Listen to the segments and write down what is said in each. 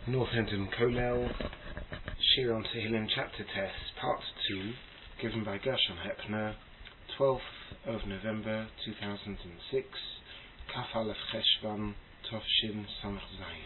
Northampton Kollel, Shir on Tehillim Chapter Test, Part 2, given by Gershon Hepner, 12th of November 2006, Kaf Aleph Cheshvan, Tovshin Samach Zayin.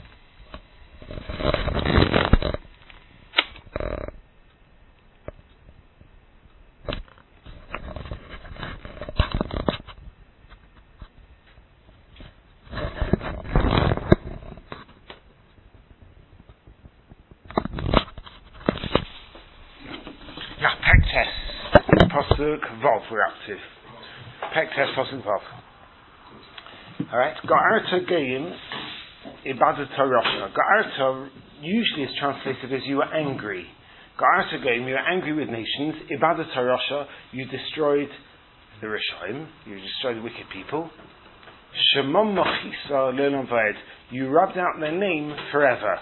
Pasuk Vav we're up to. Pek Test Pasuk Vav. Alright, Ga'arta Goyim Ibadata Rasha. Ga'arta usually is translated as you were angry. Ga'arta Goyim, you were angry with nations. Ibadata Rasha, you destroyed the Rishaim, you destroyed the wicked people. Shemam Machisa Le'olam Va'ed, you rubbed out their name forever.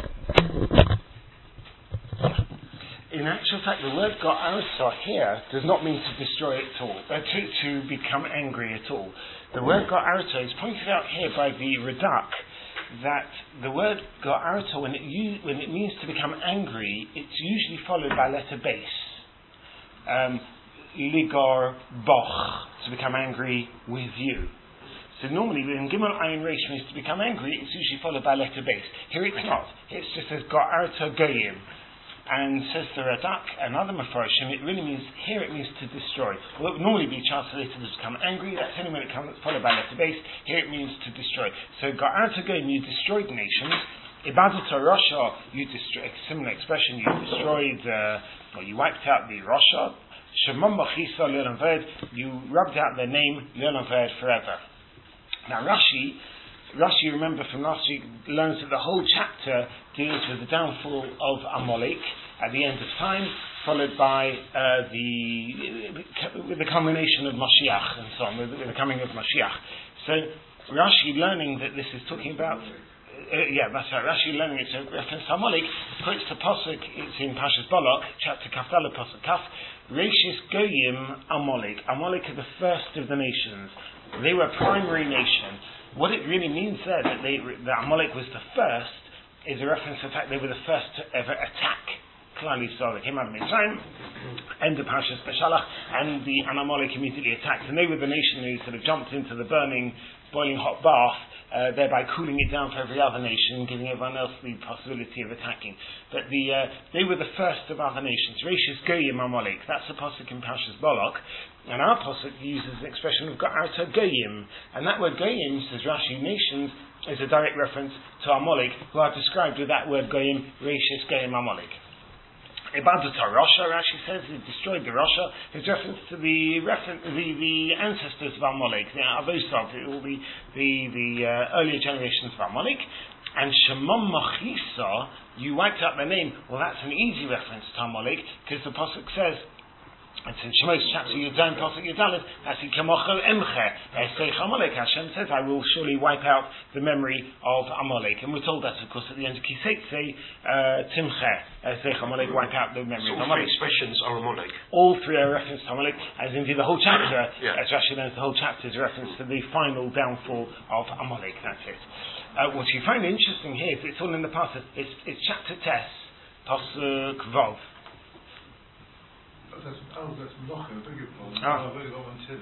In actual fact, the word Ga'arta here does not mean to destroy it at all, to become angry at all. The word Ga'arta is pointed out here by the Radak that the word Ga'arta, when it means to become angry, it's usually followed by letter base. Ligor Boch, to become angry with you. So normally when Gimel Ayin Reish means to become angry, it's usually followed by letter base. Here it's not. It just says Ga'arta Goyim. And says the Radak and other Mefarshim, it really means, here it means to destroy. Well, it would normally be translated as become angry, that's only when it comes followed by letter base. Here it means to destroy. So Ga'arta Goyim, you destroyed nations. Ibadata Rasha, you destroyed, similar expression, you destroyed, or you wiped out the Rasha. Shemam Machisa Le'olam Va'ed, you rubbed out their name, Le'olam Va'ed, forever. Now Rashi, remember from last week, learns that the whole chapter deals with the downfall of Amalek at the end of time, followed by the culmination of Mashiach and so on, with the coming of Mashiach. So Rashi, learning that this is talking about, that's right, Rashi learning it's a reference to Amalek, quotes the Pasuk, it's in Pashas Balak, chapter Kaf Daled Pasuk Kaf, Reishis Goyim Amalek. Amalek are the first of the nations. They were a primary nation. What it really means there, that Amalek was the first, is a reference to the fact they were the first to ever attack Klal Yisrael. They came out of Mitzrayim, end of Parshas Beshalach, and Amalek immediately attacked. And they were the nation who sort of jumped into the burning, boiling hot bath, thereby cooling it down for every other nation, giving everyone else the possibility of attacking. But they were the first of other nations. Reishis Goyim Amalek. That's the pasuk in Parshas Balak. And our pasuk uses an expression of Ga'arta Goyim. And that word Goyim, says Rashi, nations, is a direct reference to Amalek, who are described with that word Goyim, Reishis Goyim Amalek. Ibadata Rasha, Rashi says, he destroyed the Rasha, is reference to the ancestors of Amalek, the Avosov, all the earlier generations of Amalek. And Shemam Machisa, you wiped out their name. Well, that's an easy reference to Amalek, because the pasuk says, it's in Shemos chapter Yudzayin Pasuk Yudalet. That's in Kamocho Emche. Eseich Amalek. Hashem says, "I will surely wipe out the memory of Amalek." And we're told that, of course, at the end of Kiseitze Timche. Eseich Amalek, wipe out the memory of Amalek. All three expressions are Amalek. All three are reference to Amalek, as indeed the whole chapter. As Rashi learns, the whole chapter is a reference to the final downfall of Amalek. That's it. What you find interesting here is it's all in the past. It's chapter Tes, Pasuk Vav. That's Melocha, I beg your pardon.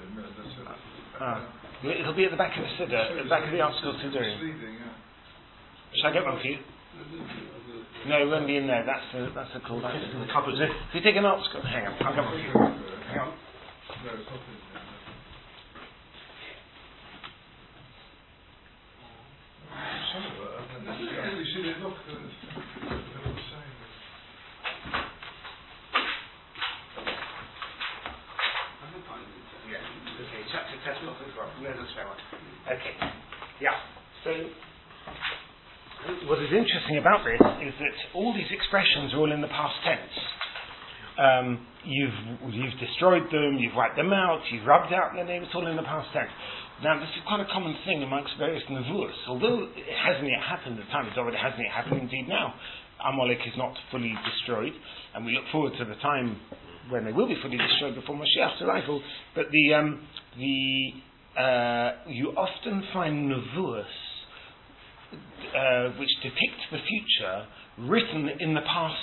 It'll be at the back of the Siddur, at the back of the article Siddur. Shall I get one for you? No, it won't be in there. That's a call. That's in the cupboard. If you take an article, hang on, I'll get one for you. Hang on. No, it's not in there. Some of it, you see it, look, Okay. Yeah. So, what is interesting about this is that all these expressions are all in the past tense. You've destroyed them, you've wiped them out, you've rubbed out their name, it's all in the past tense. Now, this is quite a common thing amongst various nevuos. Although it hasn't yet happened, the time is over, it hasn't yet happened indeed now. Amalek is not fully destroyed, and we look forward to the time when they will be fully destroyed before Mashiach's arrival. But you often find nevuos which depicts the future written in the past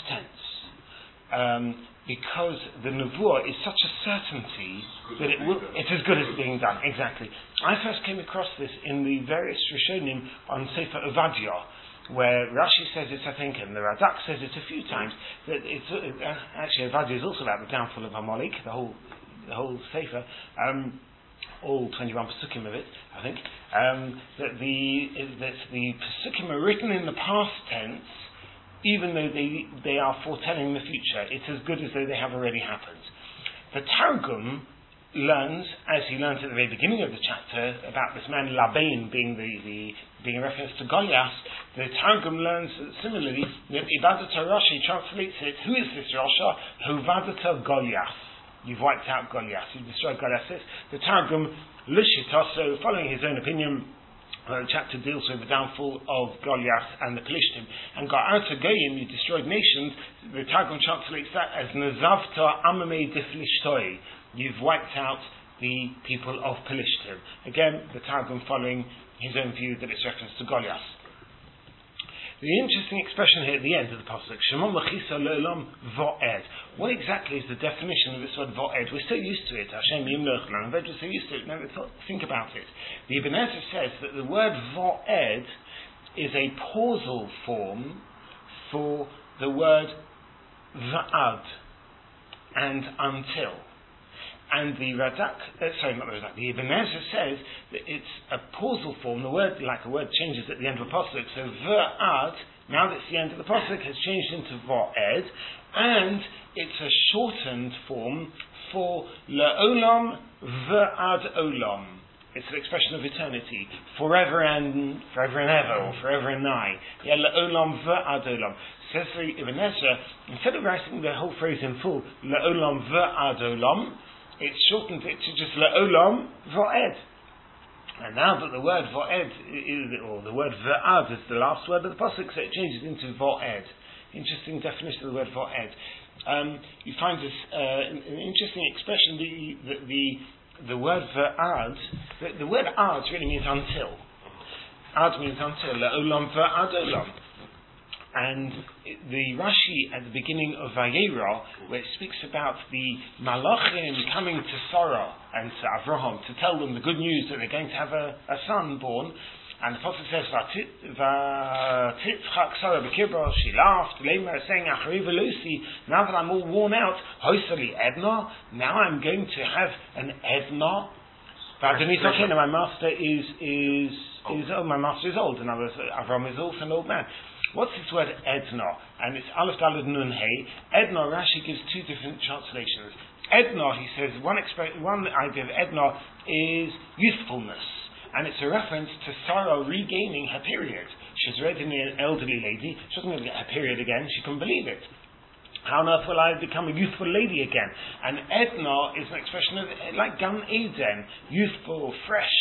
tense. Because the nevuah is such a certainty that it's as good as being done. Exactly. I first came across this in the various Rishonim on Sefer Ovadia, where Rashi says it, I think, and the Radak says it a few times, that it's actually Ovadia is also about the downfall of Amalek, the whole Sefer, all 21 Pesukim of it, I think, that the Pesukim are written in the past tense, even though they are foretelling the future. It's as good as though they have already happened. The Targum learns, as he learns at the very beginning of the chapter, about this man Labain being being a reference to Goliath. The Targum learns similarly that Ibadata Rashi translates it, who is this Rasha? Huvadata Goliath. You've wiped out Goliath. You've destroyed Goliath. The Targum Lishita, so following his own opinion, the chapter deals with the downfall of Goliath and the Pelishtim. And Ga'arta Goyim, you destroyed nations, the Targum translates that as Nazavta Amamei Diflishtoi. You've wiped out the people of Pelishtim. Again, the Targum following his own view that it's reference to Goliath. The interesting expression here at the end of the pasuk, Shemon L'chisa L'olam Vo'ed. What exactly is the definition of this word Vo'ed? We're so used to it. Hashem Yimloch L'olam Vo'ed. We're so used to it. Now let's think about it. The Ibn Ezra says that the word Vo'ed is a pausal form for the word Va'ad and until. And the Radak, the Ibn Ezra says that it's a pausal form. The word, like a word, changes at the end of a pasuk. So Va'ad, now that it's the end of the pasuk, has changed into Va'ed, and it's a shortened form for La'olam Va'ad Olam. It's an expression of eternity, forever and ever, or forever and nigh. Yeah, La'olam Va'ad Olam. Says the Ibn Ezra, instead of writing the whole phrase in full, La'olam Va'ad Olam, it's shortened it to just La'olam Vo'ed. And now that the word Vo'ed, or the word Va'ad is the last word of the pasuk, so it changes into Vo'ed. Interesting definition of the word Vo'ed. You find this an interesting expression, the word Va'ad, the word Ad really means until. Ad means until, La'olam Va'ad Olam. And the Rashi at the beginning of Vayera, where it speaks about the Malachim coming to Sarah and to Avraham to tell them the good news that they're going to have a son born, and the prophet says, V'titzchak Sarah b'kibra, she laughed, Lema saying, Achariva Lucy, now that I'm all worn out, Hoisali Edna, now I'm going to have an Edna. My master my master is old, and Avraham is also an old man. What's this word Edna? And it's Aleph Daled Nun Hey. Edna, Rashi gives two different translations. Edna, he says, one idea of Edna is youthfulness. And it's a reference to Sarah regaining her period. She's already an elderly lady. She doesn't get her period again. She couldn't believe it. How on earth will I become a youthful lady again? And Edna is an expression of, like Gan Eden, youthful, fresh,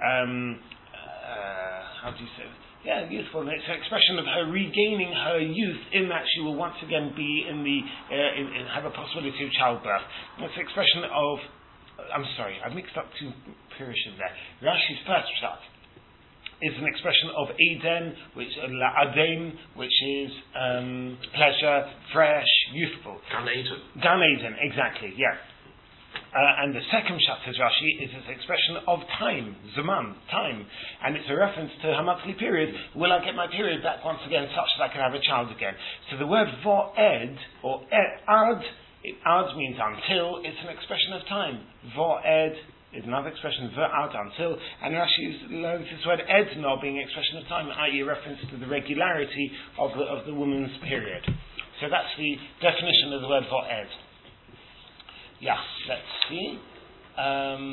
how do you say it? Yeah, youthful. It's an expression of her regaining her youth in that she will once again be have a possibility of childbirth. It's an expression of, I'm sorry, I've mixed up two perishim there. Rashi's first shot is an expression of Eden, which La'adem, which is pleasure, fresh, youthful. Gan Eden. Gan Eden, exactly, yeah. And the second shot, says Rashi, is an expression of time, zaman, time. And it's a reference to her monthly period. Will I get my period back once again such that I can have a child again? So the word vo'ed, or ad means until, it's an expression of time. Vo'ed is another expression, v'ad, until. And Rashi learns this word edna being an expression of time, i.e. a reference to the regularity of the woman's period. So that's the definition of the word vo'ed. Yeah, let's see. So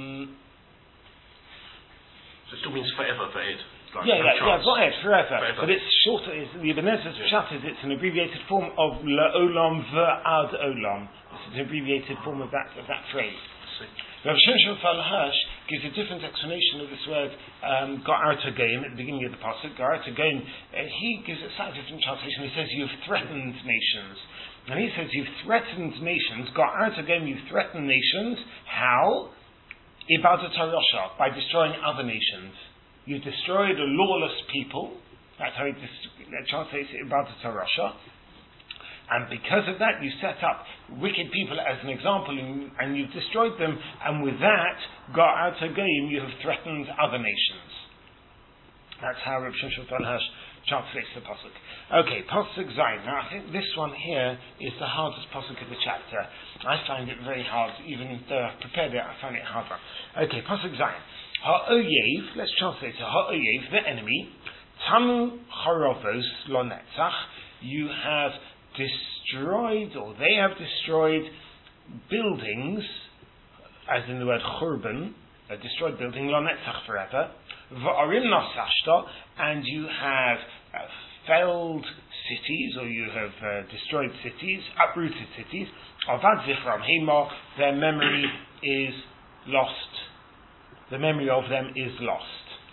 it still means forever, Vo'ed. Vo'ed, forever. But it's shorter. The Ibn Ezra's pshat is it's an abbreviated form of La'olam V'ad Olam. It's an abbreviated form of that phrase. Rav Shimshon Hirsch gives a different explanation of this word Ga'arta Goyim at the beginning of the pasuk. Ga'arta Goyim, he gives a slightly different translation. He says, "You've threatened nations." And he says, you've threatened nations. Ga'arta Goyim, you've threatened nations. How? Ibadat HaRasha, by destroying other nations. You've destroyed a lawless people, That's how he translates it in Balta Rasha. And because of that, you set up wicked people as an example, and you've destroyed them, and with that, Ga'at HaGoyim, you have threatened other nations. That's how Reb Shimshon Tanhash translates the pasuk. Okay, pasuk Zayin. Now, I think this one here is the hardest pasuk of the chapter. I find it very hard, even though I've prepared it, I find it harder. Okay, pasuk Zayin. Ha'oyev, let's translate it. Ha'oyev, the enemy, Tamu Charovos Lo Netzach, you have destroyed, or they have destroyed buildings, as in the word churban, a destroyed building, lo netzach, forever, v'arim nosashta, and you have felled cities, or you have destroyed cities, uprooted cities, avad zichram hema, their memory is lost. The memory of them is lost.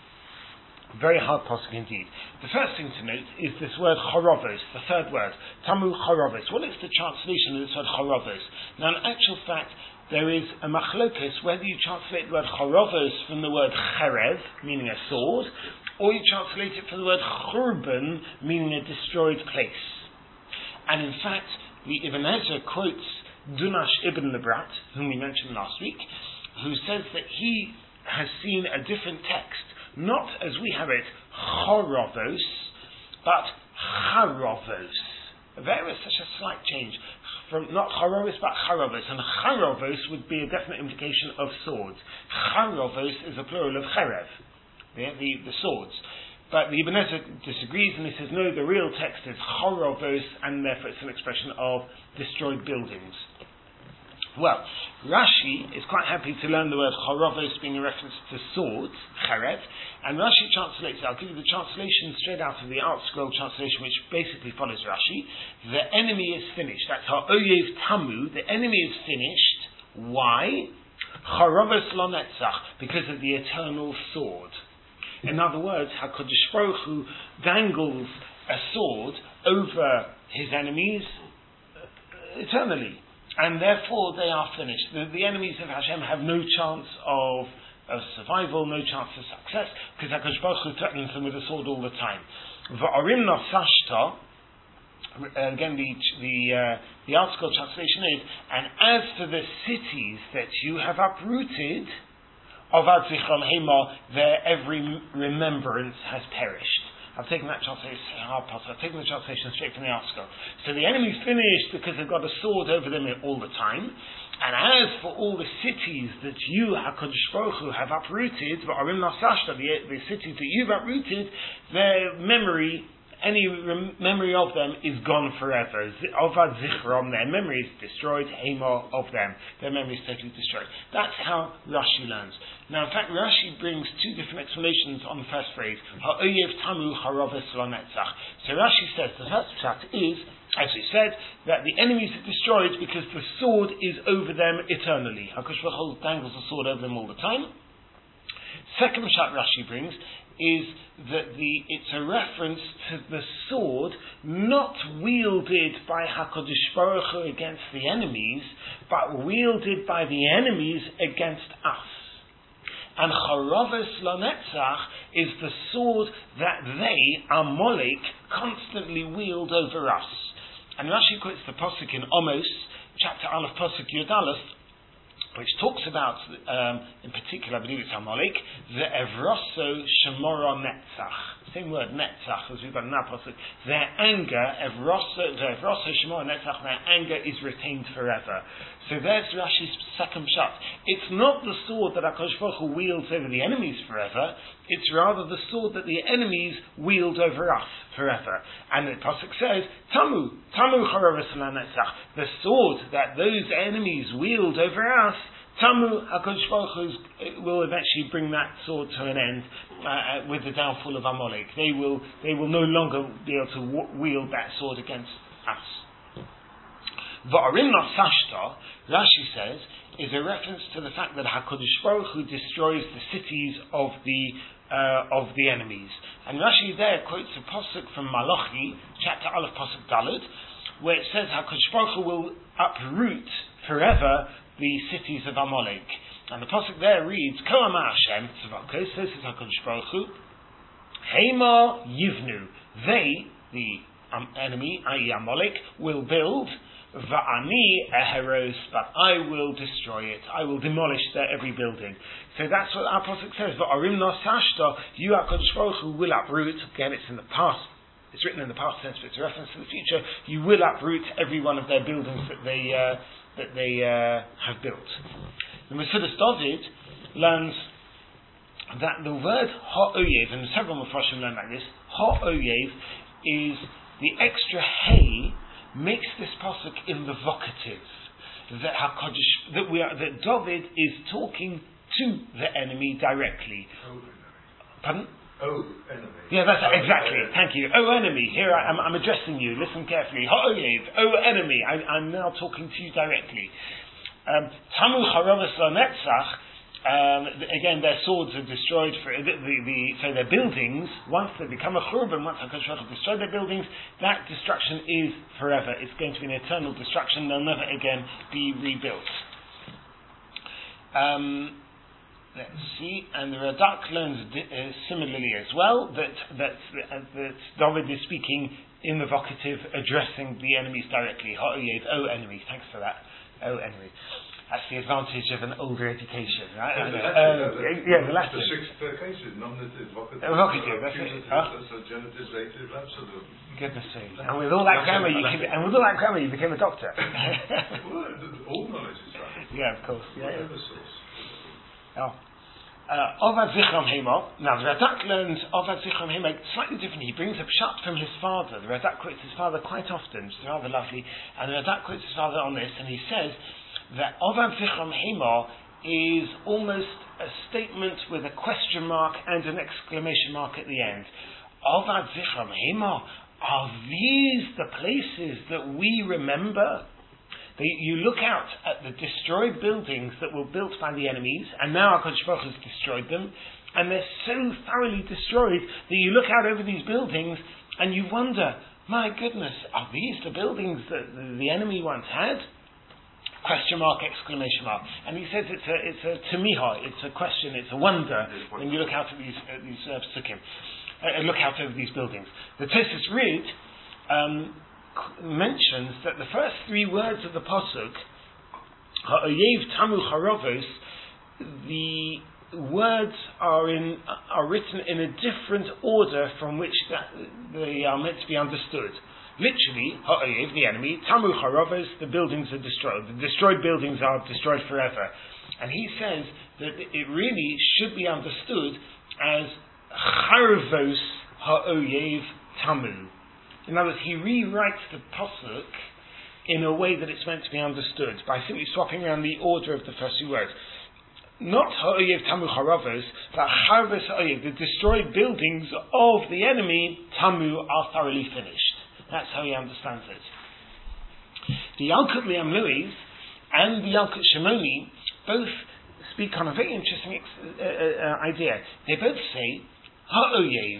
Very hard pasuk indeed. The first thing to note is this word chorovos, the third word, tamu chorovos. What is the translation of this word chorovos? Now, in actual fact, there is a machlokes whether you translate the word chorovos from the word cherev, meaning a sword, or you translate it from the word churban, meaning a destroyed place. And in fact, the Ibn Ezra quotes Dunash ibn Lebrat, whom we mentioned last week, who says that he has seen a different text, not as we have it, chorovos, but charovos. There is such a slight change from not chorovos but charovos, and charovos would be a definite implication of swords. Charovos is a plural of cherev, the swords. But the Ibn Ezra disagrees, and he says no, the real text is chorovos, and therefore it's an expression of destroyed buildings. Well, Rashi is quite happy to learn the word chorovos being a reference to swords, cherev, and Rashi translates, I'll give you the translation straight out of the Art Scroll translation, which basically follows Rashi. The enemy is finished. That's ha'oyev tamu, the enemy is finished. Why? Chorovos lo netzach, because of the eternal sword. In other words, HaKadosh Baruch Hu dangles a sword over his enemies eternally. And therefore they are finished. The enemies of Hashem have no chance of survival, no chance of success, because HaKadosh Baruch Hu threatens them with a sword all the time. V'arim nosashta, again the article translation is, and as for the cities that you have uprooted, avad zichron hema, their every remembrance has perished. I've taken that translation, I've taken the translation straight from the article. So the enemy's finished because they've got a sword over them all the time. And as for all the cities that you, HaKadosh Baruch Hu, have uprooted, the cities that you've uprooted, their memory, any memory of them is gone forever. Ovad zichrom, their memory is destroyed. Hema, of them, their memory is totally destroyed. That's how Rashi learns. Now, in fact, Rashi brings two different explanations on the first phrase. Ha'oyev tamu charoves lo netzach. So Rashi says the first pshat is, as we said, that the enemies are destroyed because the sword is over them eternally. HaKadosh Baruch Hu dangles the sword over them all the time. Second pshat Rashi brings is that it's a reference to the sword not wielded by HaKadosh Baruch Hu against the enemies, but wielded by the enemies against us. And Charovos lo netzach is the sword that they, Amalek, constantly wield over us. And Rashi quotes the pasuk in Amos, chapter Aleph, pasuk Yud Aleph, which talks about, in particular, I believe it's Amalek, the Evroso Shemora Netzach. Same word, Netzach, as we've got in our pasuk. Their anger, Evroso Shemora Netzach, their anger is retained forever. So there's Rashi's second shot. It's not the sword that HaKadosh Baruch Hu wields over the enemies forever, it's rather the sword that the enemies wield over us forever. And the pasuk says, Tamu charovos lo netzach, the sword that those enemies wield over us, Tamu, HaKadosh Baruch Hu will eventually bring that sword to an end with the downfall of Amalek. They will no longer be able to wield that sword against us. Va'arim nosashta, Rashi says, is a reference to the fact that HaKadosh Baruch Hu destroys the cities of the enemies. And Rashi there quotes a pasuk from Malachi, chapter Aleph, pasuk Daled, where it says HaKadosh Baruch Hu will uproot forever the cities of Amalek. And the pasuk there reads, Ko Amar Hashem tzvakos, this is HaKadosh Baruch Hu, Hema Yivnu. They, the enemy, i.e. Amalek, will build. Va'ani eheros, but I will destroy it. I will demolish their every building. So that's what our pasuk says. Va'arim nosashta, you HaKadosh Baruch Hu will uproot. Again, it's in the past. It's written in the past tense, but it's a reference to the future. You will uproot every one of their buildings that they have built. The Mesudas David learns that the word ha'oyev, and several Mepharshim learn like this, ha'oyev is the extra hey makes this pasuk in the vocative. That David is talking to the enemy directly. Pardon? Oh, enemy. Yeah, that's exactly. Thank you. Oh, enemy. Here I'm addressing you. Listen carefully. Ha'oyev. Oh, enemy. I'm now talking to you directly. Tamu charovas lanetzach. Again, their swords are destroyed for so their buildings. Once they become a churban, once HaKadosh Baruch Hu destroyed their buildings, that destruction is forever. It's going to be an eternal destruction. They'll never again be rebuilt. Let's see, and the Radak learns similarly as well that David is speaking in the vocative, addressing the enemies directly. Ha'oyev, oh enemy. Thanks for that. Oh enemy. That's the advantage of an older education, right? The Latin. The sixth case is nominative vocative. Vocative, that's it. That's a genitive, dative, absolute. Goodness sake! And with all that grammar, you became a doctor. Well, all knowledge is right. Yeah, of course. Yeah. Source. Ovad Zichram Hema. Now the Radak learns Ovad Zichram Hema slightly different. He brings a pshat from his father. The Radak quotes his father quite often. It's rather lovely. And the Radak quotes his father on this, and he says that Ovad Zichram Hema is almost a statement with a question mark and an exclamation mark at the end. Ovad Zichram Hema, are these the places that we remember? You look out at the destroyed buildings that were built by the enemies, and now HaKadosh Baruch Hu has destroyed them, and they're so thoroughly destroyed that you look out over these buildings and you wonder, my goodness, are these the buildings that the enemy once had? Question mark, exclamation mark. And he says it's a tamiha, it's a question, it's a wonder when you look out at these psukim, look out over these buildings. The Tosfos Rid mentions that the first three words of the pasuk, ha'oyev tamu charovos, the words are written in a different order from which they are meant to be understood. Literally, ha'oyev, the enemy, tamu charovos, the buildings are destroyed. The destroyed buildings are destroyed forever. And he says that it really should be understood as charvos ha'oyev tamu. In other words, he rewrites the pasuk in a way that it's meant to be understood by simply swapping around the order of the first two words. Not ha'oyev tamu charavos, but charvos ha'oyev, the destroyed buildings of the enemy, tamu, are thoroughly finished. That's how he understands it. The Yalkut Liam Lewis and the Yalkut Shimoni both speak on a very interesting idea. They both say, ha'oyev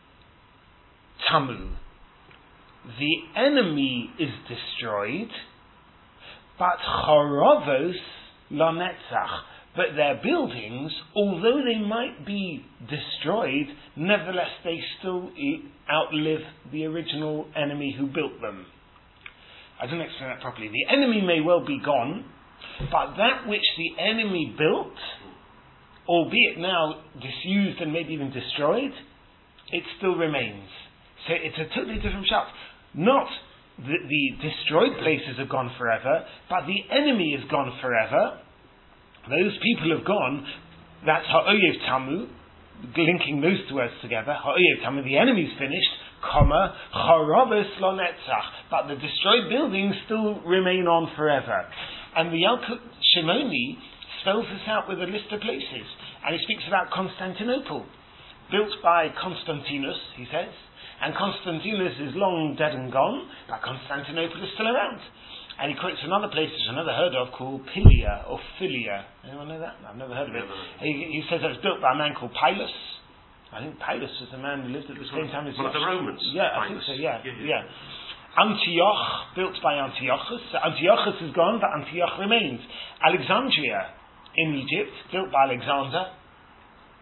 tamu, the enemy is destroyed, but charavos lanetzach, but their buildings, although they might be destroyed, nevertheless they still outlive the original enemy who built them. I didn't explain that properly. The enemy may well be gone, but that which the enemy built, albeit now disused and maybe even destroyed, it still remains. So it's a totally different shot. Not the destroyed places have gone forever, but the enemy is gone forever. Those people have gone. That's ha'oyev tamu, linking those two words together. Ha'oyev tamu, the enemy's finished, comma, charavos lo netzach, but the destroyed buildings still remain on forever. And the Yalkut Shimoni spells this out with a list of places. And he speaks about Constantinople, built by Constantinus, he says. And Constantinus is long dead and gone, but Constantinople is still around. And he quotes another place which I've never heard of called Pilia or Philia. Anyone know that? I've never heard of it. He says that it's built by a man called Pilus. I think Pilus was the man who lived at the same time as one of the Romans. Yeah, I think so. Yeah. Antioch, built by Antiochus. So Antiochus is gone, but Antioch remains. Alexandria in Egypt, built by Alexander.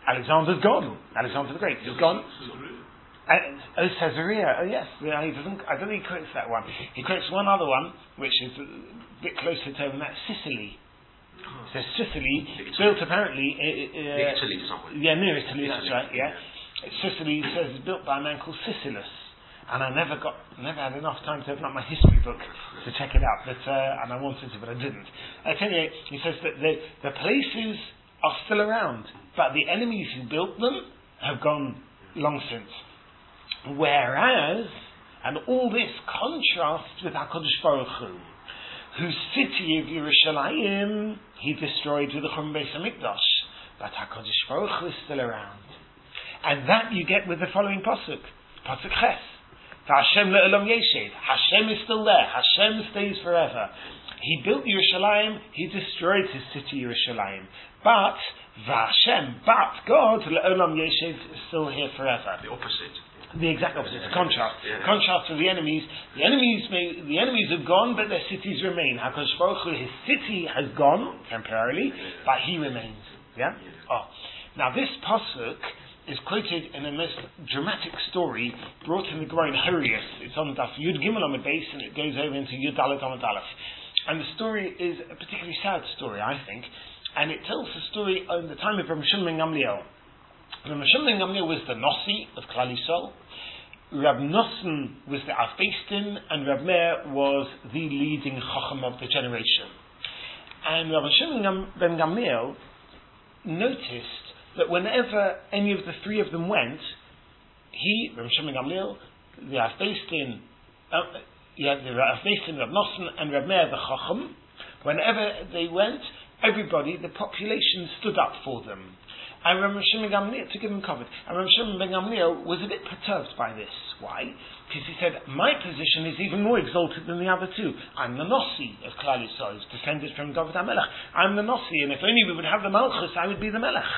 Alexander's gone. Alexander the Great is gone. Caesarea. Oh yes, yeah, he doesn't. I don't think he quotes that one. He quotes one other one, which is a bit closer to home. That's Sicily. So Sicily, built apparently. Near Italy somewhere. Yeah, near Italy. That's right. Yeah, Sicily says it's built by a man called Sicelus, and I never had enough time to open up my history book to check it out. But and I wanted to, but I didn't. Anyway, he says that the places are still around, but the enemies who built them have gone long since. Whereas, and all this contrasts with HaKadosh Baruch Hu, whose city of Yerushalayim he destroyed with the Churban Beis HaMikdash, but HaKadosh Baruch Hu is still around. And that you get with the following pasuk, pasuk Ches. Hashem le'olam yeshev. Hashem is still there. Hashem stays forever. He built Yerushalayim, he destroyed his city Yerushalayim. But God le'olam yeshev is still here forever. The opposite. The exact opposite. It's a contrast. Contrast to the enemies. The enemies have gone, but their cities remain. HaKadosh Baruch Hu, his city has gone temporarily, but he remains. Yeah. Oh, now this pasuk is quoted in a most dramatic story brought in the Gemara in Horius. It's on Daf Yud Gimel on the base, and it goes over into Yud Dalet Amud Aleph. And the story is a particularly sad story, I think, and it tells the story in the time of Reb Shimon ben Gamliel. Reb Shimon ben Gamliel was the Nasi of Klal Yisrael. Reb Nosson was the Av Beis Din, and Reb Meir was the leading Chacham of the generation. And Reb Shimon ben Gamliel noticed that whenever any of the three of them went, Reb Shimon ben Gamliel, the Av Beis Din, the Av Beis Din, Reb Nosson, and Reb Meir the Chacham, whenever they went, everybody, the population stood up for them. And Reb Shimon ben Gamliel, to give him cover, and Reb Shimon ben Gamliel was a bit perturbed by this. Why? Because he said, my position is even more exalted than the other two. I'm the Nasi of Klal Yisrael, who's descended from David HaMelech. I'm the Nasi, and if only we would have the Malchus, I would be the Melech.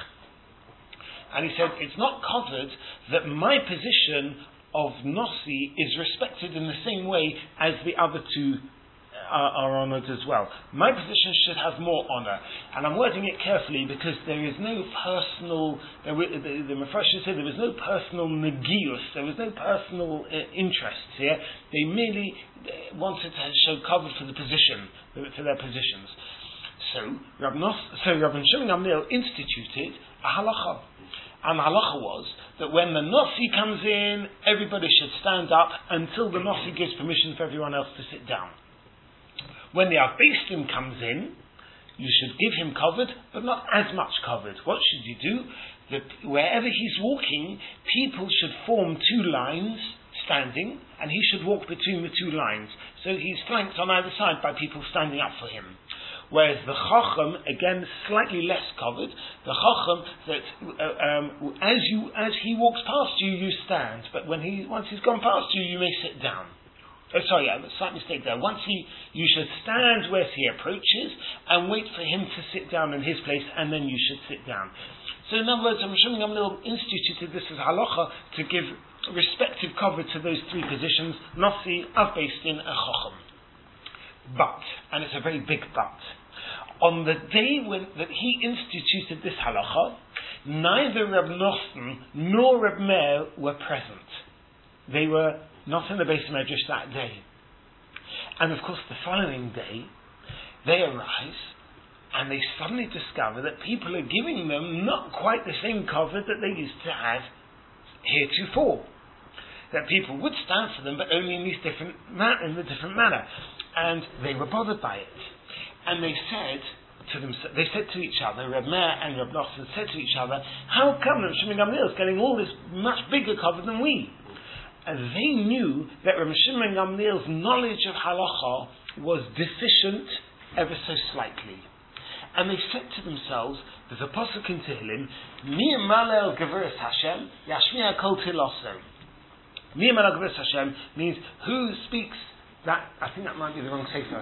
And he said, it's not covered that my position of Nasi is respected in the same way as the other two are honoured as well. My position should have more honour. And I'm wording it carefully because there is no personal, the Mepharshim said there was no personal negius, there was no personal interests here. They merely wanted to show cover for the position, for their positions. So Rabbi Shimon Gamliel instituted a halacha. And the halacha was that when the Nasi comes in, everybody should stand up until the Nasi gives permission for everyone else to sit down. When the Av Beis Din comes in, you should give him covered, but not as much covered. What should you do? Wherever he's walking, people should form two lines standing, and he should walk between the two lines. So he's flanked on either side by people standing up for him. Whereas the Chacham, again, slightly less covered. The Chacham, that as he walks past you, you stand. But once he's gone past you, you may sit down. Slight mistake there. You should stand where he approaches and wait for him to sit down in his place, and then you should sit down. So in other words, Reb Shimon Gamliel instituted this as halacha to give respective cover to those three positions, Nasi, Av Beis Din, and Chacham. But, and it's a very big but, on the day that he instituted this halacha, neither Reb Nosson nor Reb Meir were present. They were not in the Beis Medrash that day. And of course the following day, they arise and they suddenly discover that people are giving them not quite the same cover that they used to have heretofore. That people would stand for them, but only in a different manner. And they were bothered by it. And they said to each other, Reb Meir and Reb Nosson said to each other, how come Reb Shimon Gamliel is getting all this much bigger cover than we? And they knew that Reb Shimon Gamliel's knowledge of halacha was deficient ever so slightly. And they said to themselves, there's a pasuk in Tehillim, Mi malel gevuras Hashem, yashmiya kol tiloso. Mi malel gevuras Hashem means who speaks that. I think that might be the wrong sefer.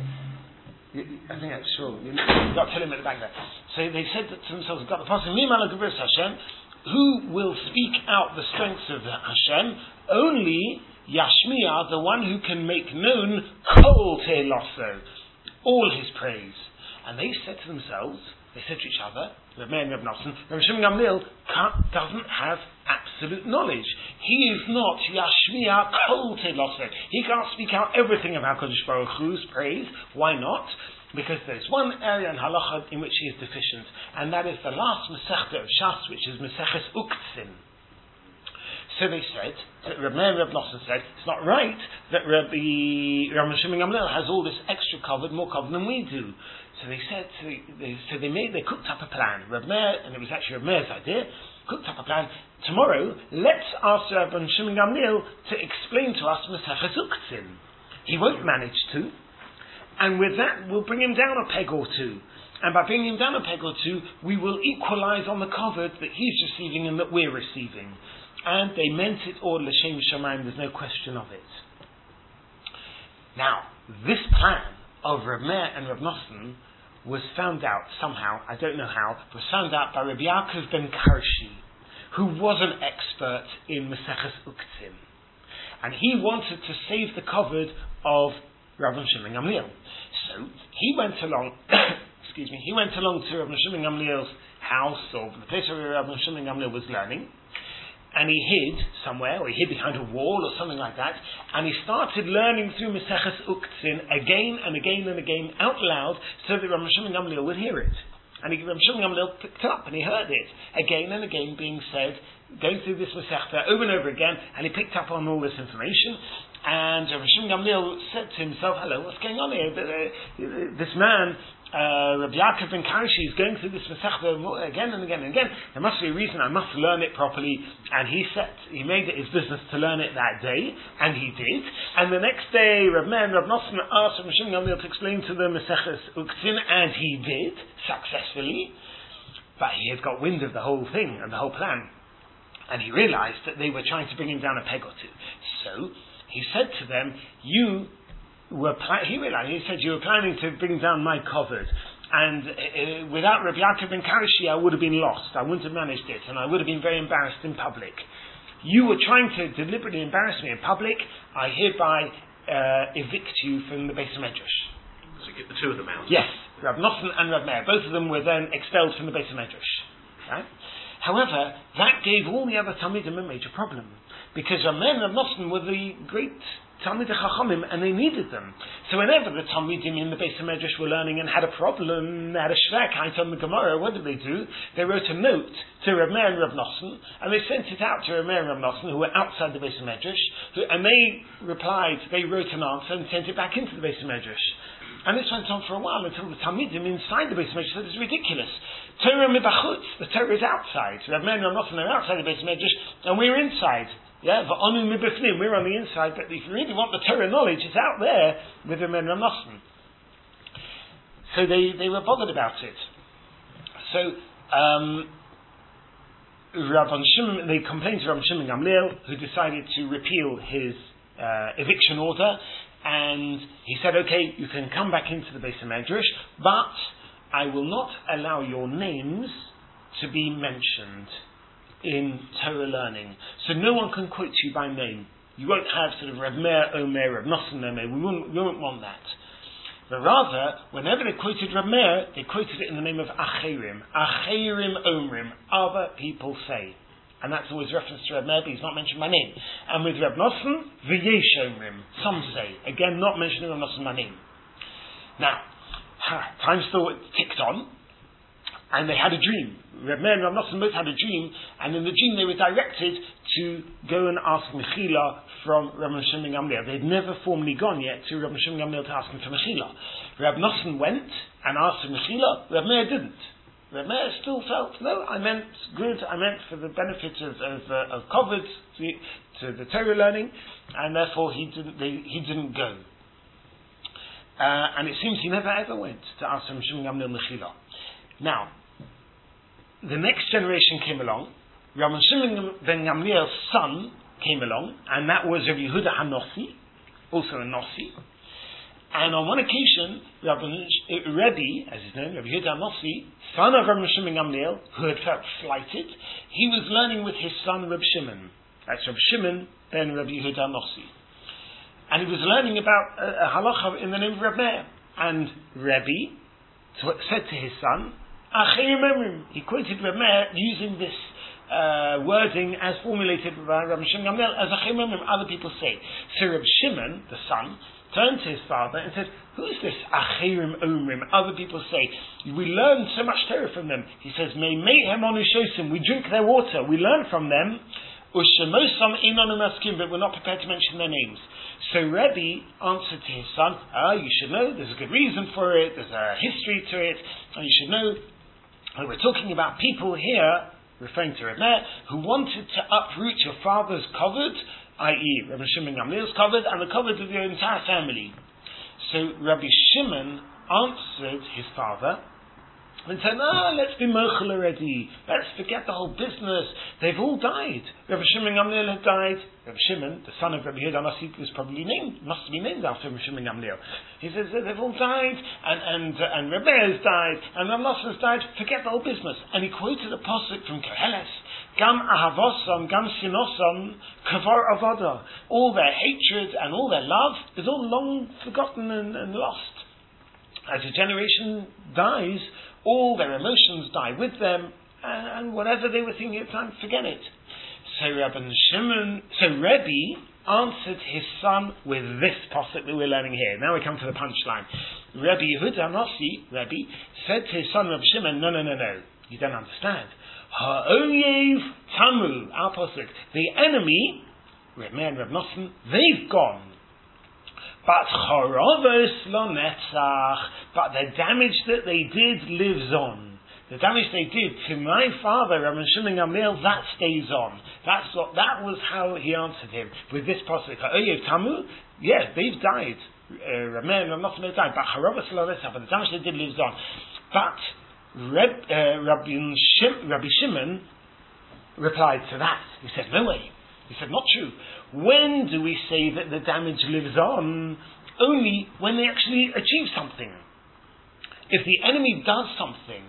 I think that's sure. You've got Tehillim at the back there. So they said to themselves, got the pasuk, Mi malel gevuras Hashem, who will speak out the strengths of Hashem? Only Yashmiya, the one who can make known Kol Teloso, all his praise. And they said to themselves, They said to each other, Reb Meir and Reb Nosson, Reb Shimon Gamliel doesn't have absolute knowledge. He is not Yashmiya Kol Teloseh. He can't speak out everything of HaKadosh Baruch Hu's praise. Why not? Because there's one area in Halacha in which he is deficient, and that is the last Masechta of Shas, which is Maseches Uktzin. So they said, Reb Meir and Reb Nosson said, it's not right that Reb Shimon Gamliel has all this extra covered, more covered than we do. So they said, they cooked up a plan. Reb Meir, and it was actually Reb Meir's idea, cooked up a plan. Tomorrow, let's ask Reb Shimon Gamliel to explain to us Maseches Uktzin. He won't manage to, and with that, we'll bring him down a peg or two. And by bringing him down a peg or two, we will equalize on the covered that he's receiving and that we're receiving. And they meant it all l'shem shamayim, there's no question of it. Now, this plan of Reb Meir and Reb Nosson was found out somehow, I don't know how, was found out by Rabbi Yaakov ben Karshi, who was an expert in Maseches Uktzin. And he wanted to save the covered of Rabbi Shimon Gamliel. So, he went along, he went along to Rabbi Shimon Gamliel's house, or the place where Rabbi Shimon Gamliel was learning, and he hid somewhere, or he hid behind a wall or something like that, and he started learning through Maseches Uktzin again and again and again out loud, so that Rabbi Shimon Gamliel would hear it. And Rabbi Shimon Gamliel picked up and he heard it again and again being said, going through this Masechta over and over again, and he picked up on all this information. And Rabbi Shimon Gamliel said to himself, hello, what's going on here? This man, Rabbi Yaakov ben Karshi, is going through this Masechta again and again and again. There must be a reason, I must learn it properly. And he made it his business to learn it that day, and he did. And the next day, Reb Meir and Reb Nosson asked Rabbi Shimon Gamliel to explain to them Maseches Uktzin, and he did, successfully. But he had got wind of the whole thing and the whole plan. And he realized that they were trying to bring him down a peg or two. So, he said to them, you were planning to bring down my covered, and without Rabbi Yaakov ben Karshi I would have been lost. I wouldn't have managed it, and I would have been very embarrassed in public. You were trying to deliberately embarrass me in public. I hereby evict you from the Beis Medrash. So get the two of them out. Yes, Reb Nosson and Reb Meir. Both of them were then expelled from the Beis Medrash. Right? However, that gave all the other Talmidim a major problem, because Reb Meir and Reb Nosson were the great Talmidei Chachamim, and they needed them. So whenever the Talmidim in the Beis Medrash were learning and had a problem, had a shvekheit on the Gemara, what did they do? They wrote a note to Reb Meir and Reb Nosson, and they sent it out to Reb Meir and Reb Nosson, who were outside the Beis Medrash, and they wrote an answer and sent it back into the Beis Medrash. And this went on for a while until the Talmidim inside the Beis Medrash said, it's ridiculous. Torah mibachutz, the Torah is outside. Reb Meir and Reb Nosson are outside the Beis Medrash, and we're inside. Yeah, v'onu mibifnim, we're on the inside, but if you really want the Torah knowledge, it's out there with Reb Meir and Reb Nosson. So they were bothered about it. So, they complained to Rabbi Shimon Gamliel, who decided to repeal his eviction order, and he said, okay, you can come back into the Beis Medrash, but I will not allow your names to be mentioned in Torah learning. So no one can quote you by name. You won't have sort of Reb Meir, Omer, Reb Nosson, Omer. We won't want that. But rather, whenever they quoted Reb Meir, they quoted it in the name of Acherim. Acherim Omrim. Other people say. And that's always reference to Reb Meir, but he's not mentioned by name. And with Reb Nosson, V'yesh Omrim. Some say. Again, not mentioning Reb Nosson by name. Now, time still ticked on, and they had a dream. Reb Meir and Reb Nosson both had a dream, and in the dream they were directed to go and ask Mechila from Reb Shimon Gamliel. They had never formally gone yet to Reb Shimon Gamliel to ask him for Mechila. Reb Nosson went and asked for Mechila. Reb Meir didn't. Reb Meir still felt, no, I meant good, I meant for the benefit of Kovetz to the Torah learning, and therefore he didn't go. And it seems he never ever went to ask Reb Shimon Gamliel Mechila. Now, the next generation came along. Rabbi Shimon ben Gamliel's son came along, and that was Rabbi Yehuda HaNossi, also a Nossi. And on one occasion, Rebbe, as he's known, Rabbi Yehuda HaNossi, son of Rabbi Shimon Gamliel, who had felt slighted, he was learning with his son Rabbi Shimon. That's Rabbi Shimon ben Rabbi Yehuda HaNossi. And he was learning about a halacha in the name of Reb Meir. And Rebbe said to his son, Achirim Omrim. He quoted Reb Meir using this wording as formulated by Rabbi Shimon Gamliel as Achirim Omrim, other people say. So Rabbi Shimon, the son, turned to his father and said, who's this Achirim Omrim? Other people say, we learn so much Torah from them. He says, we drink their water, we learn from them, but we're not prepared to mention their names. So Rebbe answered to his son, you should know, there's a good reason for it, there's a history to it, and you should know that we're talking about people here, referring to Reb Meir, who wanted to uproot your father's covered, i.e. Rabbi Shimon Gamliel's covered, and the covered of your entire family. So Rabbi Shimon answered his father and said, let's be mochel already. Let's forget the whole business. They've all died. Rabbi Shimon Gamliel had died. Rabbi Shimon, the son of Rabbi Yehuda Nasi, was probably must be named after Rabbi Shimon Gamliel. He says they've all died, and Rabbi Meir has died, and Rabbi Nosson has died. Forget the whole business. And he quoted a pasuk from Koheles, Gam ahavosam, gam sinosam, kavar avoda. All their hatred and all their love is all long forgotten and lost. As a generation dies, all their emotions die with them, and whatever they were thinking at the time, forget it. So Rebbe answered his son with this pasuk that we're learning here. Now we come to the punchline. Rabbi Yehuda Nasi, Rebbe, said to his son Rabbi Shimon, no, you don't understand. Ha'oyev tamu, our pasuk, the enemy, Reb Meir and Reb Nosson, they've gone. But charovos lo netzach, but the damage that they did lives on. The damage they did to my father, Rabbi Shimon Gamliel, that stays on. That was how he answered him with this pasuk. Ha'oyev tamu, yes, they've died. Reb Meir and Reb Nosson have died, but charovos lo netzach, but the damage they did lives on. But Rabbi Shimon replied to that. He said, no way. He said, not true. When do we say that the damage lives on? Only when they actually achieve something. If the enemy does something,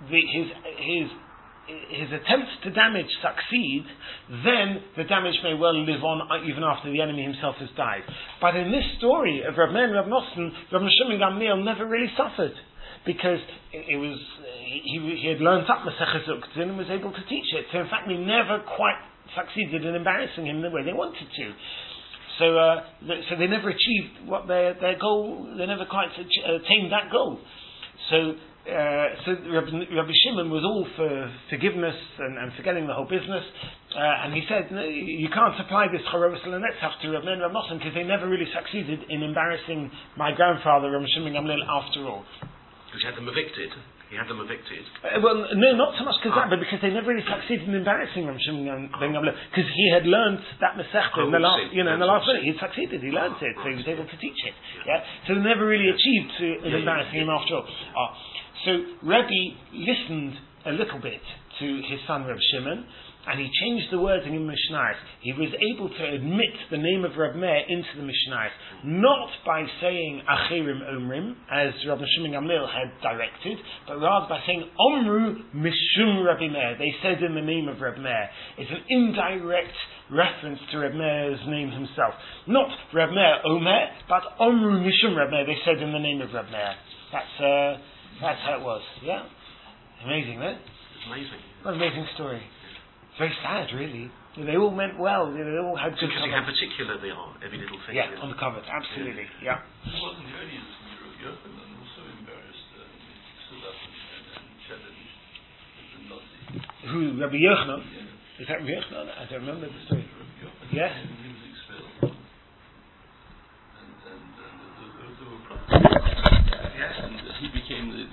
his attempts to damage succeed, then the damage may well live on even after the enemy himself has died. But in this story of Reb Meir and Reb Nosson, Reb Shimon Gamliel never really suffered, because he had learned up Maseches Uktzin and was able to teach it. So in fact, they never quite succeeded in embarrassing him the way they wanted to. So they never achieved what their goal. They never quite attained that goal. So Rabbi Shimon was all for forgiveness and forgetting the whole business, and he said, no, you can't apply this charovos lo netzach to Reb Meir and Reb Nosson, because they never really succeeded in embarrassing my grandfather Rabbi Shimon Gamliel after all. Because he had them evicted. Well, no, not so much because that, but because they never really succeeded in embarrassing Rabbi Shimon Ben Gamliel, because he had learned that Masechta in the last minute. He had succeeded. He learned it, so he was able to teach it. Yeah, so they never really achieved embarrassing him after all. So Rebbe listened a little bit to his son Reb Shimon, and he changed the wording in Mishnayos. He was able to admit the name of Reb Meir into the Mishnayos, not by saying Achirim Omrim, as Rabbi Shimon Gamliel had directed, but rather by saying Omru Mishum Rabbi Meir. They said in the name of Reb Meir. It's an indirect reference to Reb Meir's name himself. Not Reb Meir Omer, but Omru Mishum Reb Meir. They said in the name of Reb Meir. That's how it was. Yeah? Amazing, eh? It's amazing. What an amazing story. Very sad, really. They all meant well. They all had good because how particular they are, every little thing. Yeah, on the covers, absolutely. Yeah. It wasn't the only instance. Rabbi Yochanan also embarrassed stood up and challenged the Nazi. Who? Rabbi Yochanan? Yeah. Is that Rabbi Yochanan? I don't remember the story. Rabbi Yochanan. Yes. He was expelled. And there were problems. Yes. And he became the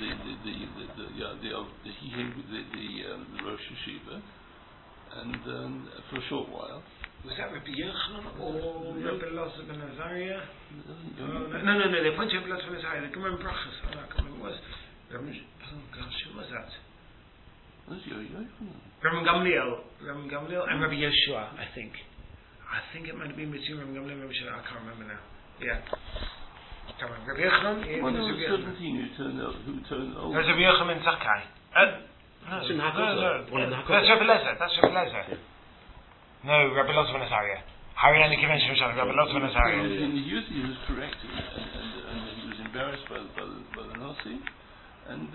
Rosh Yeshiva. And for a short while. Was that Rabbi Yochanan or Rabbi Elazar ben Azariah? No. They pointed to Rabbi Elazar ben Azariah. The Gemara in Brachos. I can't remember what it was. Oh gosh, who was that? Was Yochanan? Rabbi Gamliel and Rabbi Yeshua, I think. I think it might have been between Rabbi Gamliel and Rabbi Yeshua. I can't remember now. Yeah. Come on, Rabbi Yochanan. When I was 17, who turned old. There's Rabbi Yochanan ben Zakkai. No. That's Rabbi Lezer. No, Rabbi Elazar ben Azariah. Hariyani convention of Rabbi Elazar ben Azariah. In the youth, he was corrected, and he was embarrassed by the Nazi, and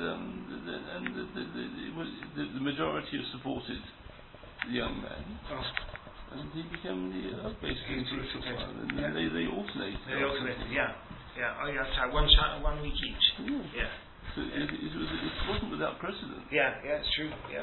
the majority have supported the young man, and he became basically political one, and then they alternated. They alternated, yeah. Oh yeah, so one week each. Yeah. So it wasn't without precedent. Yeah, it's true. Yeah.